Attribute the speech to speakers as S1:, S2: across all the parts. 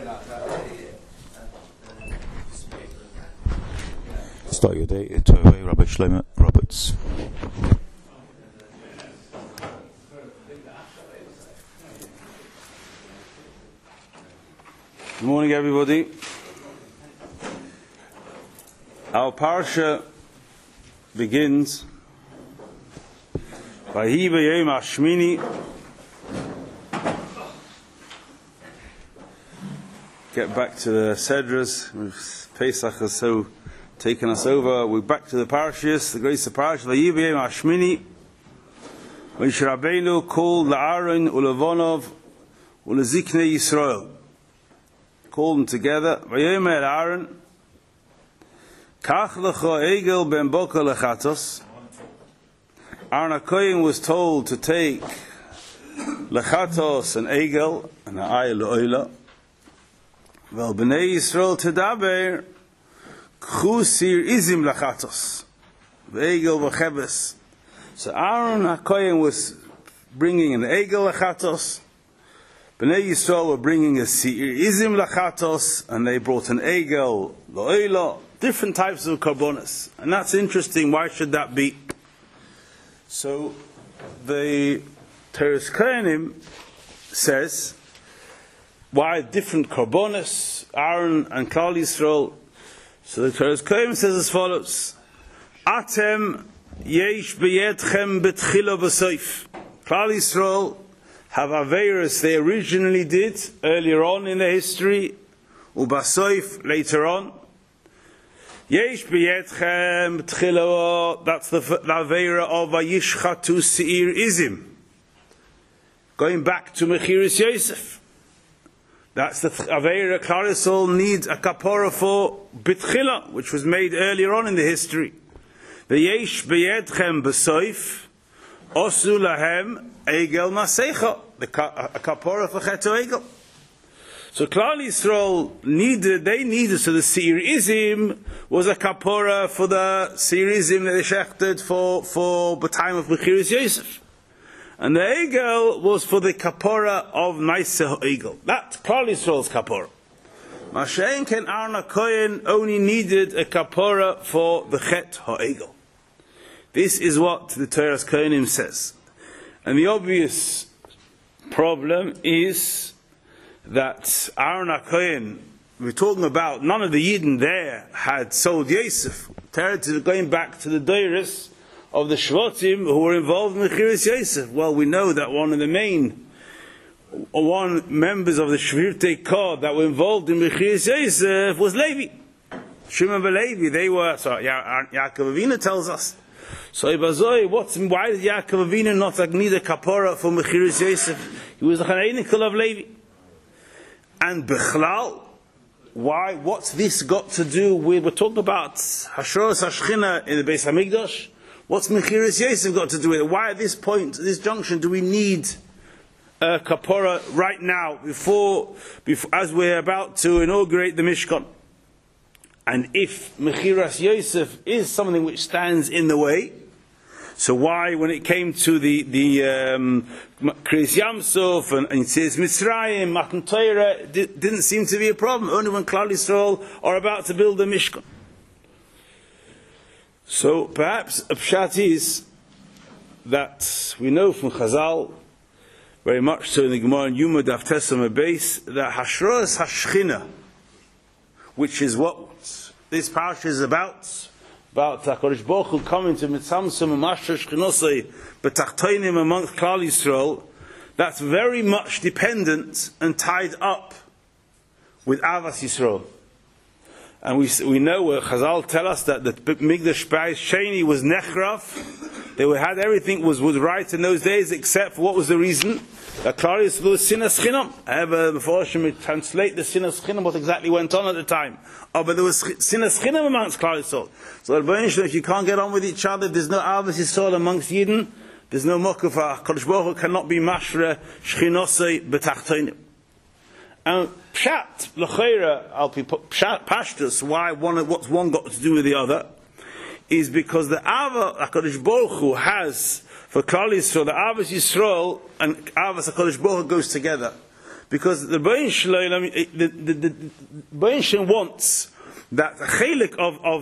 S1: Start your day, Torah Rabbi Shlomo Roberts.
S2: Good morning, everybody. Our parsha begins Vahi b'yom hashmini. Get back to the Sedras. Pesach has so taken us over. We're back to the parashas, the grace of parsha. Vahi b'yom hashmini. Moshe Rabbeinu called la'Aaron u'levonov u'leziknei Yisrael. Called them together. Vayomer Aaron, Kach lecha egel ben boka lechatos. Aaron HaKohen was told to take lechatos and egel and ha'ayil le'oila. Vel b'nei Yisrael tedaber k'chu sir izim lechatos ve'egel v'chebes. So Aaron HaKohen was bringing an egel lechatos. Bnei Yisrael were bringing a seir izim lachatos, and they brought an egel lo'ila, different types of karbonos, and that's interesting. Why should that be? So the Teres Kohanim says why different karbonos, Aaron and Klal Yisrael. So the Teres Kohanim says as follows: Atem yesh b'yedchem b'tchila b'soif. Klal Yisrael have Aveirus they originally did earlier on in the history, Ubasoif later on. Yesh b'yedchem tchilo, that's the Aveira of Vayishchatu Seir Izim. Going back to Mechiris Yosef. That's the Aveira Klal Yisrael needs a kapora for B'tchila, which was made earlier on in the history. The Yesh b'yedchem b'soif, Osu lahem egel masecha, a kapora for cheto egel. So Klal Yisrael needed, so the Seir Izim was a kapora for the Seir Izim that they shechted for the time of Mechiris Yosef. And the egel was for the kapora of Naiseh egel. That's Klal Yisrael's kapora. Mashen ken Aaron HaKohen only needed a kapora for the chet ha'egel. This is what the Teres Kohanim says. And the obvious problem is that Aaron HaKohen, we're talking about, none of the Yidden there had sold Yosef. Going back to the Deiris of the Shvatim who were involved in the Mechiris Yosef. Well, we know that one of the main members of the Shvirtei Kod that were involved in Mechiris Yosef was Levi. Shimon and Levi, they were, Yaakov Avinu tells us. So why did Yaakov Avinu not need a kapora for Mechiris Yosef? He was the Chaneinikul of Levi. And Bechlal, why? What's this got to do with, we're talking about Hashros Hashchina in the Beis HaMikdash. What's Mechiris Yosef got to do with it? Why at this point, at this junction, do we need a kapora right now, before as we're about to inaugurate the Mishkan? And if Mechiras Yosef is something which stands in the way, so why, when it came to the Kriyas Yamsuf and Yetzias Mitzrayim, Matan Torah, didn't seem to be a problem, only when Klal Yisrael are about to build the Mishkan. So perhaps a pshat is that we know from Chazal, very much so in the Gemara in Yuma Daf Tesam Beis, that Hashros Hashchina, which is what this parasha is about HaKadosh Baruch Hu coming to Mitzamsum and Mashra Shchinosei B'tachtoinim amongst Klal Yisrael, that's very much dependent and tied up with Avas Yisrael. And we know where Chazal tell us that the Migdash Bayis Sheni was Nechraf. They had everything was right in those days, except for what was the reason? That Klal Yisrael was Sinas Chinam. However, before we translate the Sinas Chinam, what exactly went on at the time. Oh, but there was Sinas Chinam amongst Klal Yisrael. So if you can't get on with each other, there's no Avos Yisrael amongst Yidden, there's no Mokufah. Kadosh Baruch Hu cannot be Mashra Shchinosei B'tachtoinim. And Pshat, L'cheira, Pshat, Pashtus, what's one got to do with the other, is because the Ava HaKadosh Baruch Hu has for Klal Yisrael, the Avos Yisrael and Avos HaKadosh Baruch Hu goes together. Because the Bain Shalom, the Bain Shalom wants that a chelik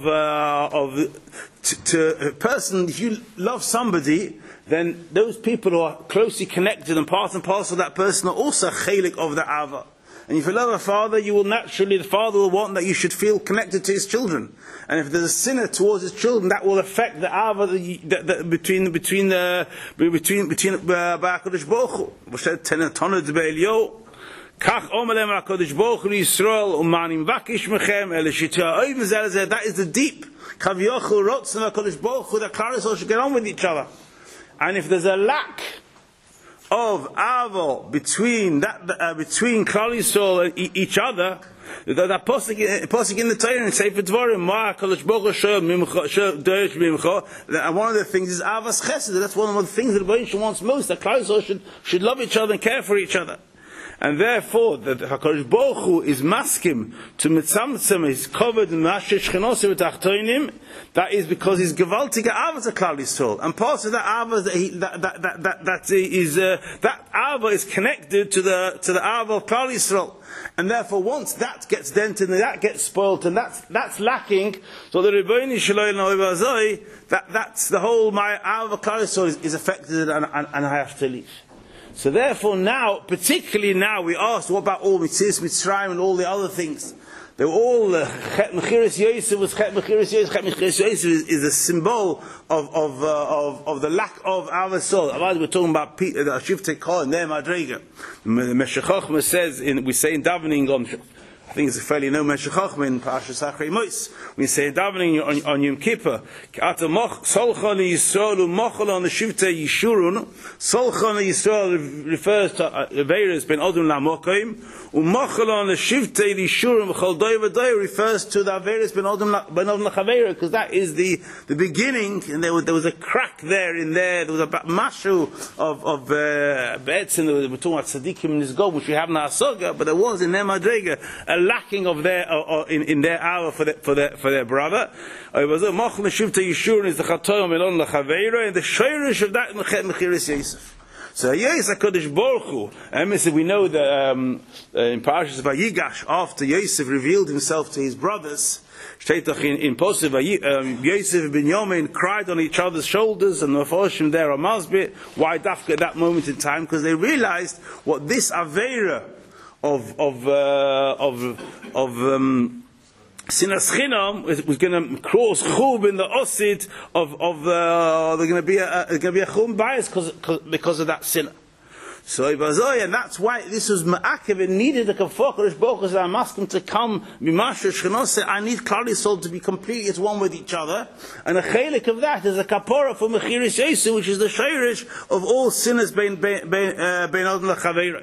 S2: to a person, if you love somebody, then those people who are closely connected and part and parcel of that person are also a chelik of the Ava. And if you love a father, the father will want that you should feel connected to his children. And if there's a sinner towards his children, that will affect the Ava between Ba'akadosh Baruch Hu. Kach omelem HaKadosh Baruch Hu Yisrael u'manim vakish mechem ele shitya oivim zeh lezeh. That is the deep Kavyochel rotzen HaKadosh Baruch Hu that Klal Yisrael should get on with each other. And if there's a lack of avo between Klal Yisrael and each other, that posik in the Torah and Sefer Dvarim, Ma HaKadosh Baruch Hu Dorish Mimcha, and one of the things is avas chesed. That's one of the things that the Baruch Hu wants most, that Klal Yisrael should love each other and care for each other. And therefore, that HaKadosh Baruch Hu is maskim to mitzamtzem, is covered in Mashiach Shechinosim v'tachtoinim. That is because he's gewaltige Ava to Klal Yisrael, and part of that Ava that Ava is connected to the Ava of Klal Yisrael, and therefore once that gets dented and that gets spoilt and that's lacking, so the Rebbeinu Shalom that's the whole my Ava of Klal Yisrael is affected, and I have to leave. So therefore now, particularly now, we asked, what about all Mitzvahs, Mitzrayim, and all the other things? They were all, Chet Mechiras Yosef was Chet Mechiras Yosef. Chet Mechiras Yosef is a symbol of the lack of our soul. We're talking about the Shiftei Kol and their Madrega. The Meshech Chochmah says, we say in davening on, I think it's a fairly known Meshech Chochmah in Parashas Achrei Mos. We say davening on Yom Kippur, Ata Solchan Yisrael Mochel on the Shiftei Yishurun. Solchan Yisrael refers to Averas ben Odom Lamokim. Umochel on the Shiftei Yishurun V'chol Doy V'Doy refers to the Averas ben Odom Lachavera, because that is the beginning, and there was a crack there in there. There was a mashu of Be'etzin. We're talking about Tzadikim in this God, which we have in our Soga, but there was in their Madrega a lacking of their in their hour for their brother. Mochel Shiftei Yishurun is the Chatoim Elon Lachavera, and the Shoirish of that Mechiras Yosef. So yes, HaKadosh Baruch Hu, and we know that in Parashas Vayigash, after Yosef revealed himself to his brothers, in Posef, Yosef and Binyamin cried on each other's shoulders, and the Mefarshim there are Masbit. Why dafka at that moment in time? Because they realized what this Aveira of Sinas Chinam was going to cross Chub in the Osid they're going to be a Chum bias because of that sinner. So and that's why this was Ma'akev. It needed a Kafokadosh Baruch Hu. I'm asking to come Mimasha Shchenose. I need Klal Yisrael to be completely at one with each other, and a chelik of that is a kapora for Mechiras Yosef, which is the shayrish of all sinners bein Odom Lachavera.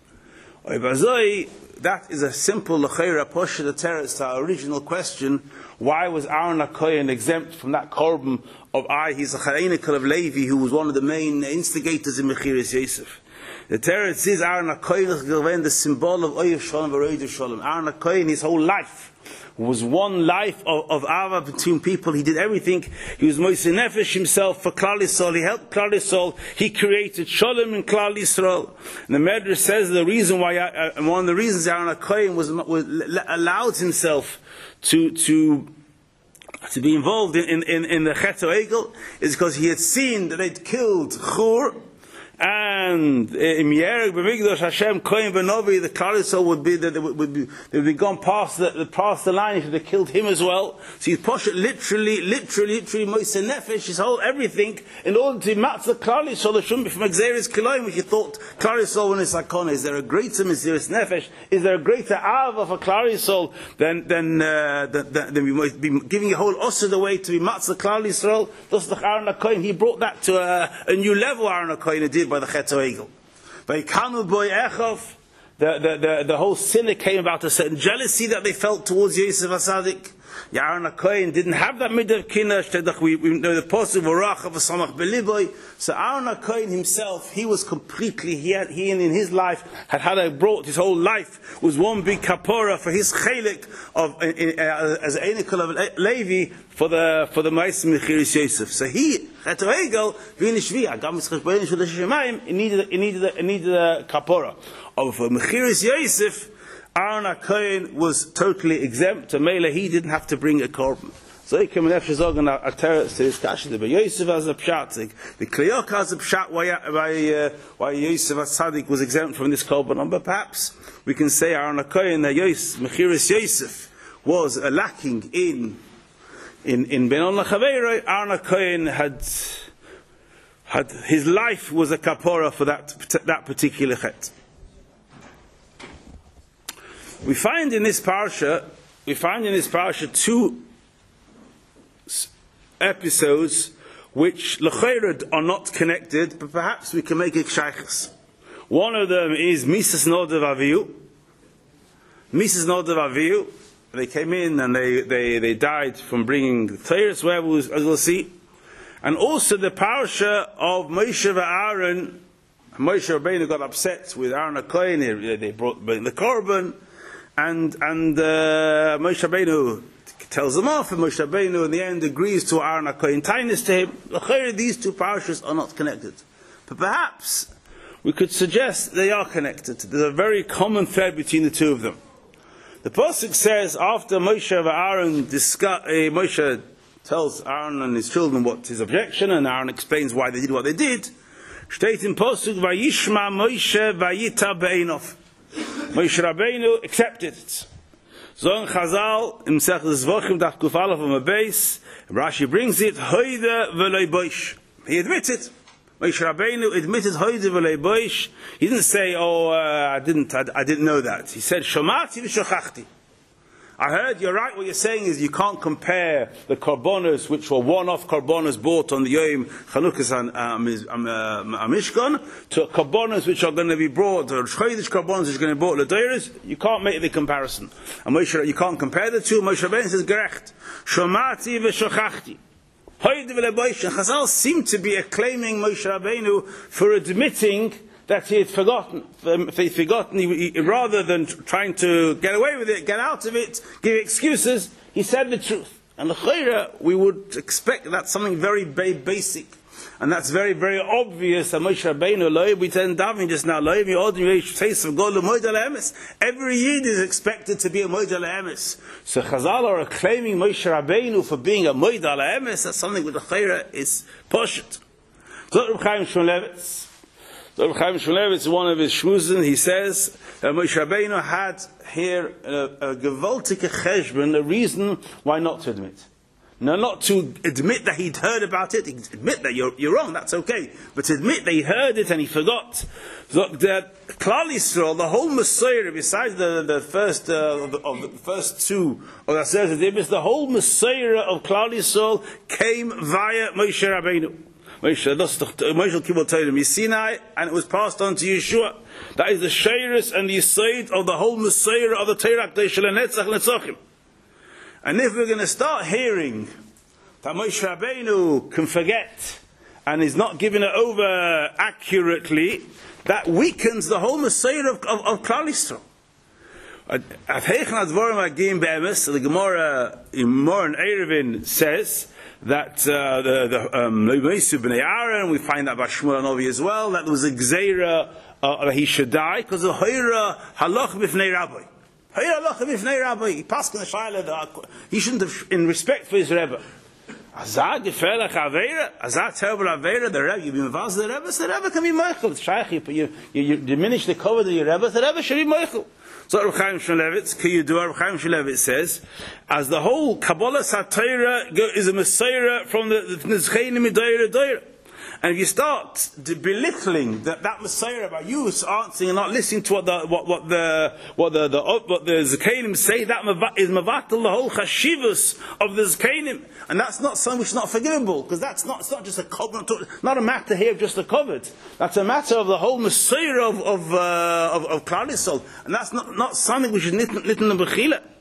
S2: That is a simple l'cheira push the teretz to our original question: why was Aaron HaKohen exempt from that korban of he's a Charenikal of Levi, who was one of the main instigators in Mechiras Yosef? The teretz is Aaron HaKohen is the symbol of Oyev Shalom v'Roidev Shalom. Aaron HaKohen, his whole life was one life of Ava between people. He did everything. He was Moisei Nefesh himself for Klal Yisrael. He helped Klal Yisrael. He created Shalom in Klal Yisrael. And the Medrash says the reason why, one of the reasons Aaron HaKohen was allowed himself to be involved in the Chet HaEgel is because he had seen that they'd killed Chur, and in Yereg B'Migdosh Hashem Kohen V'Novi, the Klal Yisrael would be gone past the line if they killed him as well. So he pushed it literally Moisei Nefesh, his whole everything, in order to match the Klal Yisrael. There shouldn't be from Xeris Kiloim, which he thought Klal Yisrael when it's Hakon. Is there a greater Mesiris Nefesh? Is there a greater Ava for Klal Yisrael than we might be giving a whole Osud away to be match the Klal Yisrael? Thus the Aaron HaKohen, he brought that to a new level. Aaron HaKohen did by the Chet HaEgel. Vayikanu Boy Echov, the whole sin that came about a certain jealousy that they felt towards Yosef HaSadik. Aaron HaKohen didn't have that midah of kinah. We know the posuk v'rach of v'samach beliboy. So Aaron HaKohen himself, he was completely, he in his life had brought his whole life was one big kapora for his chelik of as enikol of Levi for the ma'asim mechiris Yosef. So he at Regel v'nishvi agam mitzchashbein shul hashemayim. It needed a kapora of mechiris Yosef. Aaron HaKohen was totally exempt. To Mela, he didn't have to bring a korban. So he came and after zogen a teretz to his kasha. The Yosef has a pshat. The Kliyok has a pshat. Why Yosef as tzaddik was exempt from this korban? But perhaps we can say Aaron HaKohen, mechiris Yosef, was lacking in Benon Lachaveiroi. Aaron HaKohen had his life was a kapora for that particular chet. We find in this parsha two episodes which l'chayred are not connected, but perhaps we can make it shaychus. One of them is Misas Nodav Avihu. Misas Nodav Avihu. They came in and they died from bringing the Torah, as we'll see, and also the parsha of Moshe v'Aaron. Moshe Rabbeinu got upset with Aaron HaKohen. They brought the korban. And Moshe Rabbeinu tells them off, and Moshe Rabbeinu in the end agrees to Aaron HaKohen tainis to him. These two parashas are not connected, but perhaps we could suggest they are connected. There's a very common thread between the two of them. The pasuk says after Moshe and Aaron Moshe tells Aaron and his children what his objection, and Aaron explains why they did what they did. State in pasuk Vayishma Moshe Vayita Be'enov. Moshe Rabbeinu accepted it. Zon Chazal in Mesechus Zvachim Daf Kuf Aleph on the base. Rashi brings it. Hoide v'lei boish. He admitted. Moshe Rabbeinu admitted hoide v'lei boish. He didn't say, "Oh, I didn't know that." He said, "Shomati v'shochachti." I heard you're right. What you're saying is you can't compare the korbanos, which were one-off korbanos bought on the Yom Chanukas and Mishkan, to korbanos which are going to be brought, or chodesh korbanos which are going to be brought l'deiros. You can't make the comparison. And Moshe, you can't compare the two. Moshe Rabbeinu says, "Gerecht, shomati v'shochachti." Hoide v'leboish. And Chazal seemed to be acclaiming Moshe Rabbeinu for admitting that he had forgotten. Rather than trying to get away with it, get out of it, give excuses, he said the truth. And l'chayra, we would expect that's something very basic. And that's very, very obvious that Moshe Rabbeinu, we tend davin just now, every Yid is expected to be a Moed Emes. So Chazal are acclaiming Moshe Rabbeinu for being a Moed Emes. That's something with l'chayra is poshet. So Reb Chaim Shmulevitz. So Reb Chaim Shmulevitz, one of his shmuzin, he says that Moshe Rabbeinu had here a gewaltige cheshbon, a reason why not to admit. No, not to admit that he'd heard about it. Admit that you're wrong, that's okay. But to admit that he heard it and he forgot. So that Klal Yisrael, the whole Messiah, besides the first of the first two of the Aseret Dibis, the whole Messiah of Klal Yisrael came via Moshe Rabbeinu. Moshe Kibbutz Torah Sinai, and it was passed on to Yeshua. That is the Sheiris and the Yisoid of the whole Messiah of the Torah K'dei Netzach Netzachim. And if we're going to start hearing that Moshe Rabbeinu can forget and is not giving it over accurately, that weakens the whole Messiah of Klal Yisrael. The Gemara in Mor and Erevin says that the Moshe B'nei Aaron, we find that by Shmuel Novi as well, that there was a gzeira that he should die because of Hoira Halach B'fnei Rabbi. He passed in the Shaila, he shouldn't have, in respect for his Rebbe. Azad Gefelach Aveira, Azad terrible Aveira, the Rebbe, you be mavaz the Rebbe, so the Rebbe can be Meichel. You diminish the cover of your Rebbe, the Rebbe should be Meichel. So Reb Chaim Shmulevitz, Reb Chaim Shmulevitz says, as the whole Kabbalah Satira is a Messiah from the Nizchenim Doira Doira. And if you start belittling that Messiah about you answering and not listening to what the Zakanim say, that is mavatal the whole chashivus of the Zakanim, and that's not something which is not forgivable, because it's not just a covenant, not a matter here of just a covenant. That's a matter of the whole Messiah of Klal Yisrael, and that's not something which is nitten and bechila.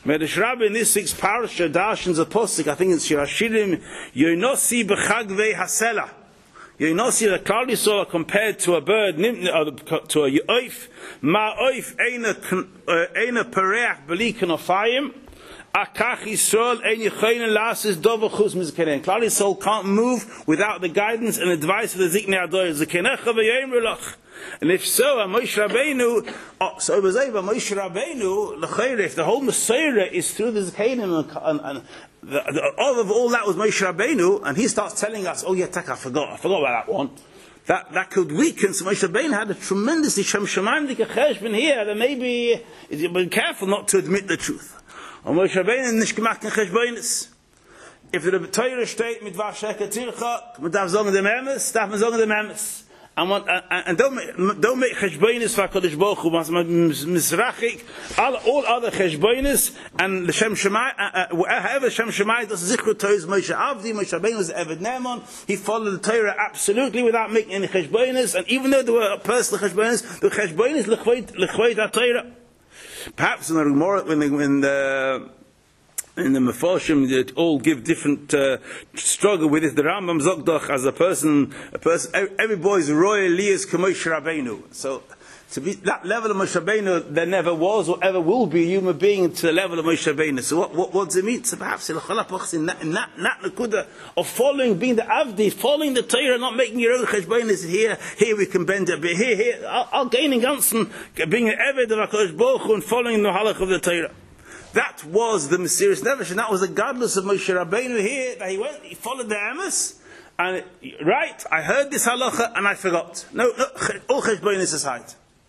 S2: Medrash Rabbi in this week's parasha darshans a posuk, I think it's Shir Hashirim, Yonosi b'chagvei hasela. Yonosi, the Klal Yisrael compared to a bird, to a oif, ma oif eina pereach b'li kanofayim, akach Yisrael ein yechoyin lasis dova chus mizkenen. Klal Yisrael can't move without the guidance and advice of the Ziknei Adoyah. Zikenecha v'yoyim relach. And if so, Moshe Rabbeinu, Moshe Rabbeinu, if the whole Messiah is through the Zikanim and all that was Moshe Rabbeinu, and he starts telling us, oh yeah, I forgot about that one. That could weaken. So Moshe Rabbeinu had a tremendously Shem Shemaim Dikacheshbin here, that maybe be careful not to admit the truth. And Moshe Rabbeinu nicht gemacht in Cheshbeinis. If the Torah steht mit Vasheka Tircha, man darf sagen dem Emes, darf man sagen dem Emes. And don't make cheshbonis for Kodesh Baruch Hu, Mizrachik, all other cheshbonis, and the Shem Shemai, however Shem Shemai does Zichru Torah's Moshe Avdi, Moshe Rabbeinu was Eved Ne'eman, he followed the Torah absolutely without making any cheshbonis, and even though there were personal cheshbonis, the cheshbonis lechveit HaTorah. Perhaps in the Gemara, in the Mefarshim, that all give different struggle with it. The Rambam Zogdach as a person, every boy is royal Elias Moshe Rabbeinu. So to be that level of Moshe Rabbeinu, there never was or ever will be a human being to the level of Moshe Rabbeinu. So what does it mean? So perhaps in that nakuda of following, being the Avdi, following the Torah, not making your own cheshbeinis. Here we can bend a bit. Here, I'll gain in Gansen, being an Eved of HaKadosh Baruch Hu and following the halach of the Torah. That was the mysterious Nevesh, and that was the godless of Moshe Rabbeinu here, that he followed the Amos, and right, I heard this halacha, and I forgot. No, all cheshbeinis aside.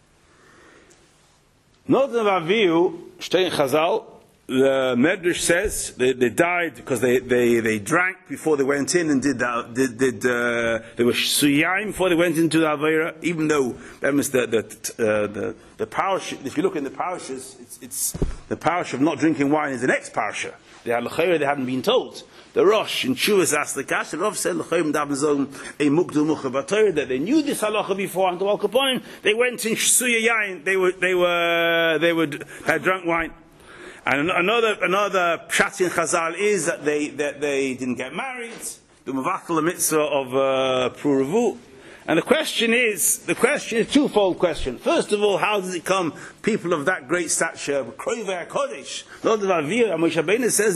S2: Not the Avihu, Shtein Chazal, the Medrash says they died because they drank before they went in and they were suyayim before they went into the Avera, even though the parasha, if you look in the parashas, it's the parasha of not drinking wine is the next parasha. They hadn't been told. The Rosh in Shuvas asked the Kash, the Rav said, that they knew this halacha before, and to walk upon him, they went in Suya Yain, they had drunk wine. And another pshat in Chazal is that they didn't get married, the Mavachal the mitzvah of Puravu. And the question is a twofold question. First of all, how does it come people of that great stature, Kroivei HaKodesh, Lord of Avir, and Moshe Rabbeinu says,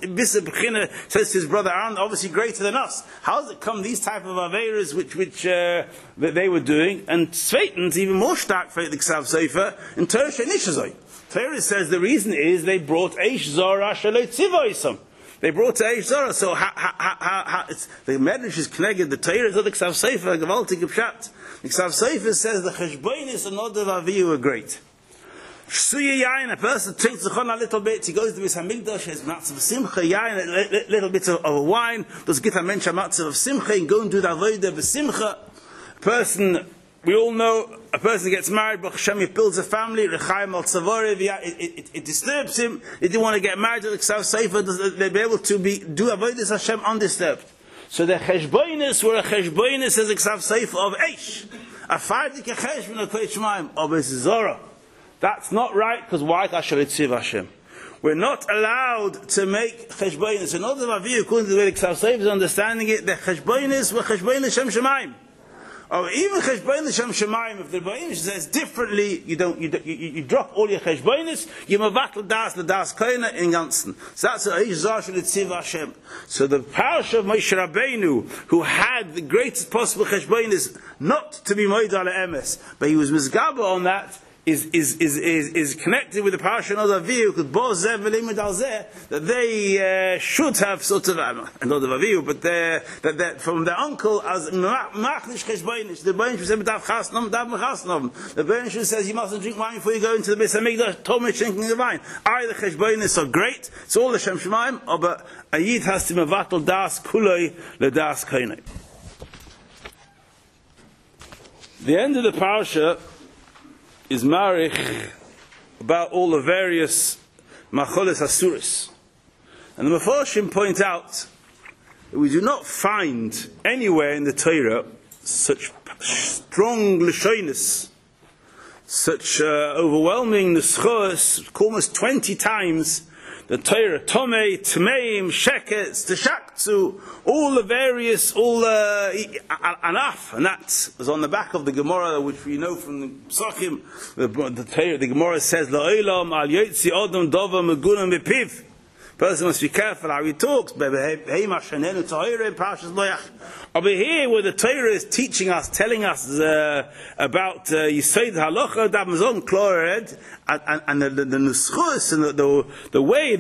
S2: says to his brother Aaron, obviously greater than us. How does it come these type of Averas which that they were doing? And Sveitan's even more stark for the Ksav Sefer, in Torah Nishazoi. Torah says the reason is they brought Eish Zora Shalei Tzivoisam. They brought Eish Zora, so how it's, the Medrash is connected, the Torah is not the Ksav Sefer, Gavaltik Pshat. The Ksav Sefer says the Cheshbonis and Nod of Avihu are great. Suya Yain, a person drinks the Chon a little bit, he goes to his Hamikdash, has Matzav of Simcha, Yain, a little bit of wine, does get a mensch a Matzav of Simcha, and go and do the Avodah of Simcha. Person, we all know, a person gets married, Baruch Hashem, he builds a family, Rechaim al Tzavori, it disturbs him, he didn't want to get married to the Ksav Sefer, they'll be able to do Avodah Hashem undisturbed. So the Cheshbonis were a Cheshbonis as a Ksav Sefer of Eish. A Fardik a Cheshbon of Kveit Shemaim, of Zora. That's not right, because why? Hashem. We're not allowed to make Cheshbonis. And all the Avihu, according to the way the Ksav Sefer is understanding it, the Cheshbonis were Cheshbonis Shem Shemaim. Or even Cheshbonis Shem Shemaim, if the Rebbeinu says differently, you drop all your Cheshbonis, you mavatl das the das koina in ganzen. So that's a Eish Zor Hashem. So the parasha of Moshe Rabbeinu, who had the greatest possible Cheshbonis, not to be Moed ala Emes, but he was Mizgaba on that, is connected with the parasha of Avihu, because Boz Zev Velimud Al Zeh, that they should have sort of not of Avihu, but that from their uncle as Machnish Cheshboinish. The Rebbeinu said Dav Chasnom, Dav Mechasnom. The Rebbeinu says you mustn't drink wine before you go into the Beis Hamikdash. Tomish drinking the wine. The Cheshboinish are great. It's all the Shem Shemaim, but a Yid has to mevatel das kuloi le das kainai. The end of the parasha is marich about all the various macholes asuris. And the Mefarshim point out that we do not find anywhere in the Torah such strong lashonis, such overwhelming neschos, almost 20 times, the Torah, Tomei, Tmeim, Sheketz, Teshaktu, all the various, Anaf, and that is on the back of the Gemara, which we know from the Psachim. The Gemara says, La'olam al yotzi odom dova megunam bepiv. Person must be careful how he talks. Over here, where the Torah is teaching us, telling us about Yisod Halacha, Damazon Klored, and the Nuschus, and the way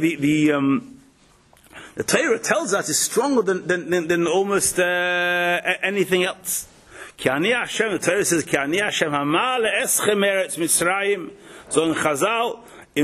S2: the Torah tells us is stronger than almost anything else. The Torah says, Ki ani Hashem hamal eschem eretz Mitzrayim. So in Chazal, it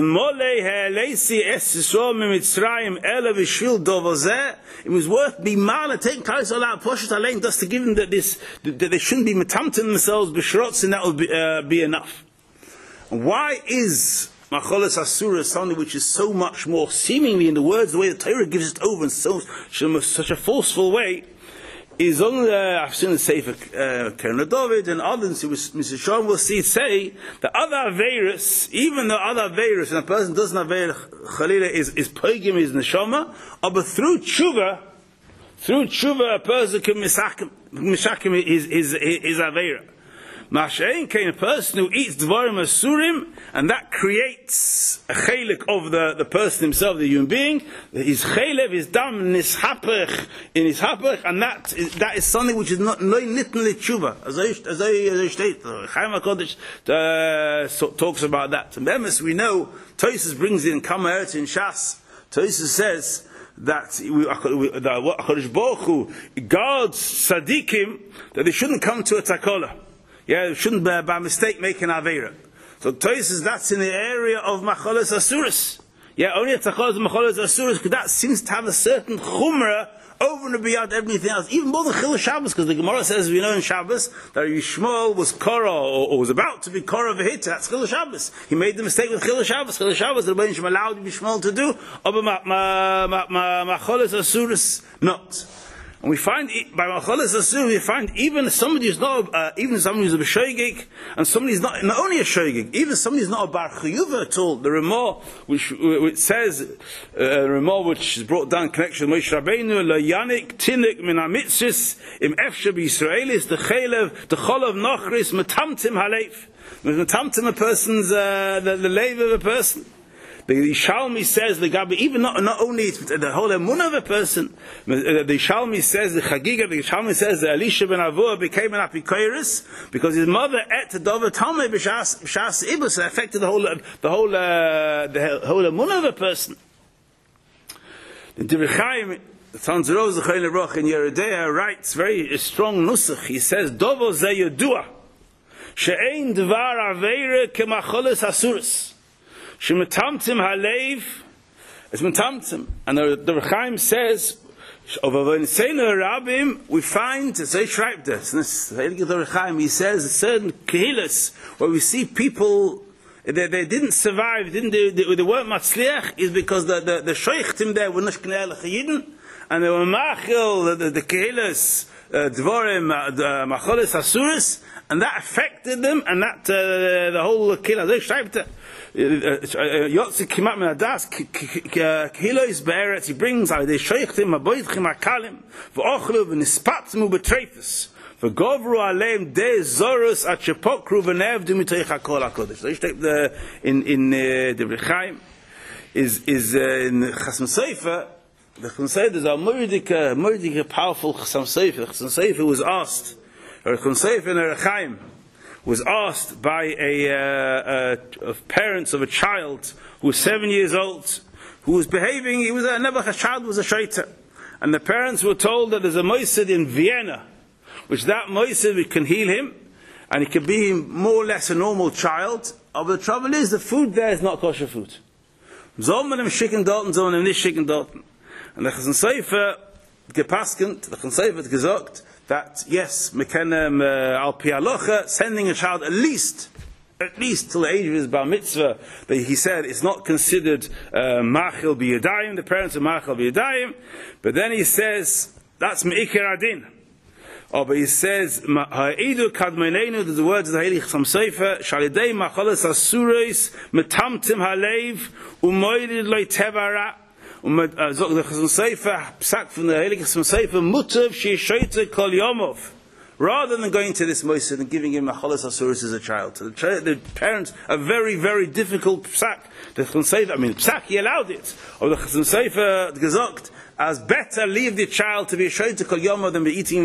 S2: was worth being mala taking Klal out Poshet Alein just to give them that they shouldn't be metamtin themselves b'shrotz, and that would be enough. Why is Macholes Asura something which is so much more seemingly in the words, the way the Torah gives it over in such a forceful way? Is on I've seen the Sefer Keren David and others, Mr. Shalom will see it say that other Averis, even though other Averis, and a person doesn't have Chalila is Pogim, is Neshama, but through tshuva, a person can mishakim his Avera. Masha'in came a person who eats Dvarim Asurim, and that creates a chelik of the person himself, the human being. His chelev, his dam, in his hapach, and that is something which is not nitten l'tshuva. As I state, Chaim HaKodesh talks about that. And Bemis, we know, Tosfos brings in Kama Eretz in Shas. Tosfos says that HaKadosh Baruch Hu guards tzaddikim that they shouldn't come to a takola. Yeah, shouldn't by mistake make an Aveira. So Tosfos, that's in the area of Macholes Asuras. Yeah, only a Tacholas Macholes Asuras, because that seems to have a certain chumrah over and beyond everything else, even more than Chil Shabbos, because the Gemara says, we know in Shabbos, that Yishmael was Korah, or was about to be Korah V'hita, that's Chil Shabbos. He made the mistake with Chil Shabbos. Chil Shabbos, the Rebbeinu Shem allowed Yishmael to do, but Macholes Asuras, not. And we find by Macholes Asur, we find even somebody who's not, even somebody who's a b'shoigig, and somebody who's not only a shoigig, even somebody who's not a bar chiyuva at all. The Ramah, which says, Ramah, which is brought down in connection with Moshe Rabbeinu, la yanik tinik min hamitzvos im efshe b'Yisraelis the chalev the cholav nochris metamtim haleif, metamtim a person's the lev of a person. The Yishalmi says the Gabi, even not only the whole emunah of a person. The Yishalmi says the Chagiga. The Yishalmi says that Elisha ben Avua became an apikoris because his mother ate the dover talmei b'shas ibus, so affected the whole emunah of a person. The Divrei Chaim, the Tanzurov Zechayim Roch in Yeridea writes very strong nusach. He says dovo ze yedua she'ein dvar aveira kemacholes hasuris. Shemetamtim halev is metamtim, and the Rechaim says over V'niseinu Rabim we find as they write this. The Rechaim he says certain kehilas where we see people they didn't survive, they weren't matzliach, is because the sheichtim there were not knei l'chayidin, and they were machil the kehilas dvorim macholes hasuris, and that affected them, and that the whole kehila they write. Yotzi kimat min hadas kilos be'eretz. He brings out they sheichtim aboidchim akalim v'ochlu v'nispatzmu b'treifus v'govru aleim de zorus at shepokru v'nevdu mitoich hakol hakodesh. So in Divrei Chaim is in Chasam Sofer. The Chasam Sofer is a murdika powerful Chasam Sofer. The Chasam Sofer was asked, or Chasam Sofer in Divrei Chaim was asked by a parents of a child who was 7 years old, who was behaving, his child was a shaita. And the parents were told that there's a moised in Vienna, which that moised can heal him, and he can be more or less a normal child. But the trouble is, the food there is not kosher food. Zolmanim schicken dorten, zolmanim nicht schicken dorten. And the Chasam Sofer gepaskent, the Chasam Sofer gesagt, that yes, mekenem al pi halacha, sending a child at least till the age of his bar mitzvah, that he said it's not considered machil b'yadayim, the parents are machil b'yadayim, but then he says that's me'ikir adin. but he says, Ha'idu kadmenenu, the words of the Heilig Chassam Sofer, Shalidei macholas asuros, metamtim halev, umoidid loy tevara, zog the Chassam Sofer, psak from the Heilig Chassam Sofer, mutav sheishoyte kol yomov. Rather than going to this moisid and giving him macholas asuros as a child. So the parents, a very, very difficult psak. The Chassam Sofer, psak, he allowed it. Or the Chassam Sofer gezogt, as better leave the child to be shoyte kol yomov than be eating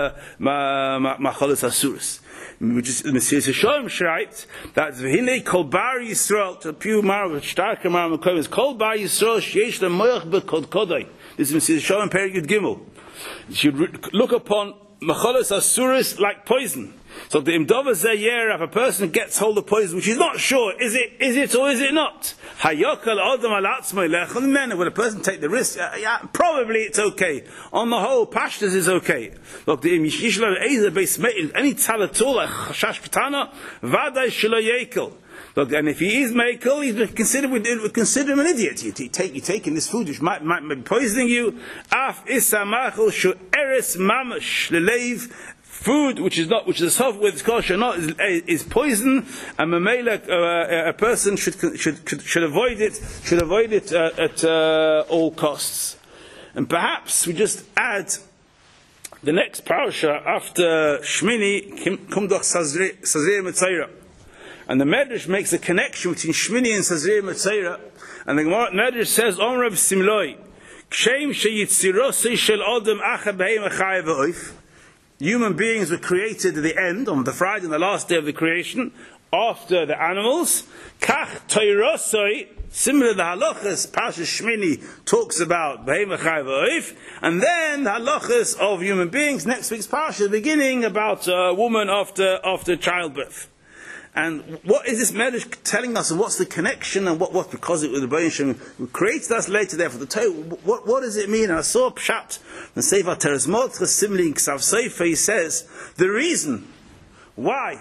S2: macholas asuros. Which is the Messias Yeshoim writes that v'hinei kol bar Yisrael, to pure mar starker mar is kol bar Yisrael sheyesh lemoach bekod kodai. This is Messias Yeshoim Perigud Gimel. You should look upon macholas asuros like poison. So the imdova zeyer, if a person gets hold of poison which he's not sure, is it or is it not? Hayokal adam alatzmei lechol men. Will a person take the risk? Probably it's okay. On the whole, pashtas is okay. Look, the yishlo eizer beis me'il any talatul like chashash katana vaday shelo yekel. Look, and if he is mekel, he's consider him an idiot. You're taking this food which might be poisoning you. Af isamachol shu eres mamash leleiv. Food which is a soft with kosher not is poison, and a person should avoid it at all costs. And perhaps we just add the next parasha after Shmini, Kumdoch Sazri Metzayra. And the Medrash makes a connection between Shmini and Sazri Metzayra. And the Medrash says, Om Reb Simloi, Kshem sheyitzirosei shel odem acha behem achai v'oif. Human beings were created at the end, on the Friday, on the last day of the creation, after the animals. Kach toirosoi, similar to the halachas, Parshas Shmini talks about behem achai v'oif, and then the halachas of human beings. Next week's Parsha, beginning about a woman after childbirth. And what is this Medrash telling us, and what's the connection, and what because it was the Rebbeinu Shem who created us later there for the Torah, what does it mean? And I saw Pshat, the Sefer Teres Motzcha, similarly in Ksav Sefer, he says, the reason why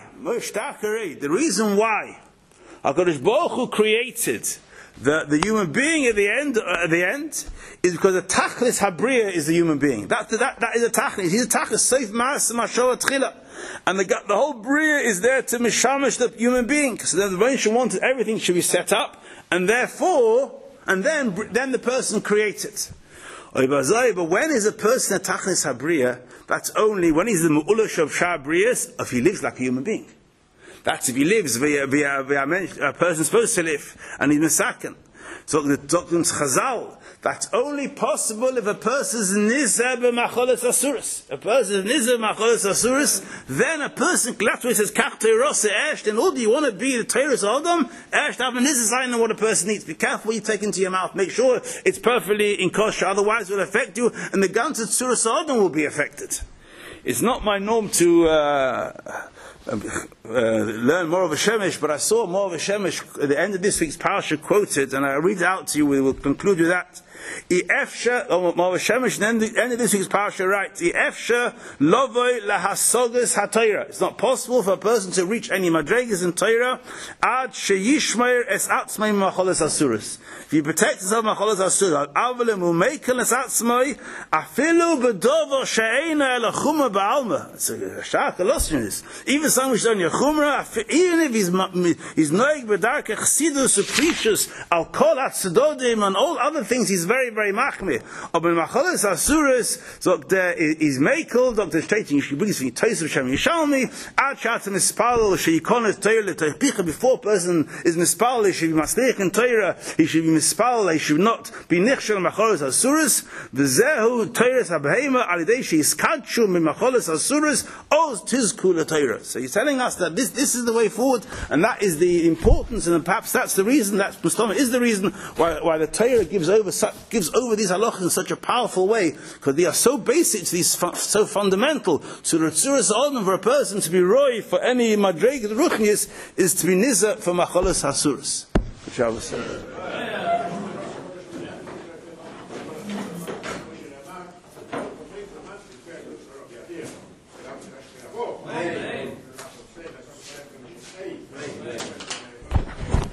S2: HaKadosh Baruch Hu created the human being at the end is because the Tachlis Habriya is the human being. That is a Tachlis. He's a Tachlis, Seif Ma'as Mashor Tchila. And the whole Bria is there to mishamish the human being. So then the Rebbeinu wanted everything should be set up, and therefore, and then the person created. But when is a person a Tachlis Habriya? That's only when he's the Mu'ulash of Shah Briyas, if he lives like a human being. That's if he lives via a person supposed to live, and he's Mesaken. So the Doctrines Chazal, that's only possible if a person is Nizah b'macholas asuros. A person is Nizah b'macholas asuros, then a person, that's why it says, Kach teirose esht, in order you want to be the Teiros Adam, esht, have a Nizah sign on what a person eats. Be careful what you take into your mouth. Make sure it's perfectly in kosher, otherwise it will affect you, and the Ganze Tzuras Adam will be affected. It's not my norm to learn more of a Shemesh, but I saw more of a Shemesh at the end of this week's parasha quoted, and I read it out to you. We will conclude with that. More of a Shemesh, and the end of this week's parasha writes, it's not possible for a person to reach any madregas in Torah ad sheyishmeir es atzmai macholas asuros. If you protect yourself macholas asuros, avle mumekel es atzmai afilu bedover she'ena el chumra ba'alma. It's a shark illusion. Even someone who's done your chumra, even if he's noig b'darke chsidus u'precious al kol atzedodim and all other things, he's very, very machmir. Aber macholas asuros, so there is mekel, Dr. Stating, she brings from Tosef Shem Yishalmi, ad shatam mispal she'yikonet Torah l'toipicha, before a person is mispal, he should be maslich in Torah, he should be mispal, he should not be nichshel macholas asuros, v'zehu Torahs habehema, alidei she'iskadshu min macholas asuros, oz tizku l'Torah. So he's telling us that this is the way forward, and that is the importance, and perhaps that's the reason, that Mustama is the reason why the Torah gives over these halachas in such a powerful way, because they are so basic, so fundamental. So the Tzuras Adam for a person to be roy for any madreg ruchnius is to be nizah for macholas hasuros.